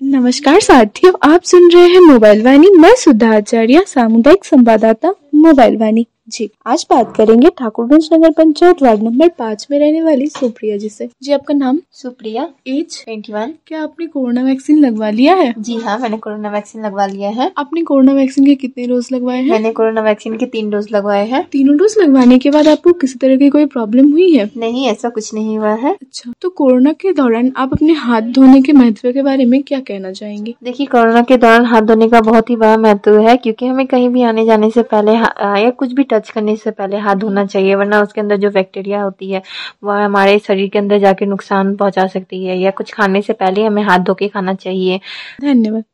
नमस्कार साथियों, आप सुन रहे हैं मोबाइल वाणी। मैं सुधा आचार्य, सामुदायिक संवाददाता मोबाइल वाणी। जी, आज बात करेंगे ठाकुरगंज नगर पंचायत वार्ड नंबर 5 में रहने वाली सुप्रिया जी से। जी, आपका नाम? सुप्रिया, एज? 21। क्या आपने कोरोना वैक्सीन लगवा लिया है? जी हाँ, मैंने कोरोना वैक्सीन लगवा लिया है। आपने कोरोना वैक्सीन के कितने डोज लगवाए हैं? मैंने कोरोना वैक्सीन के 3 डोज लगवाए हैं। तीनों डोज लगवाने के बाद आपको किसी तरह की कोई प्रॉब्लम हुई है? नहीं, ऐसा कुछ नहीं हुआ है। अच्छा, तो कोरोना के दौरान आप अपने हाथ धोने के महत्व के बारे में क्या कहना चाहेंगे? देखिए, कोरोना के दौरान हाथ धोने का बहुत ही बड़ा महत्व है, क्योंकि हमें कहीं भी आने जाने से पहले या कुछ भी टच करने से पहले हाथ धोना चाहिए, वरना उसके अंदर जो बैक्टीरिया होती है वह हमारे शरीर के अंदर जाके नुकसान पहुंचा सकती है। या कुछ खाने से पहले हमें हाथ धो के खाना चाहिए। धन्यवाद।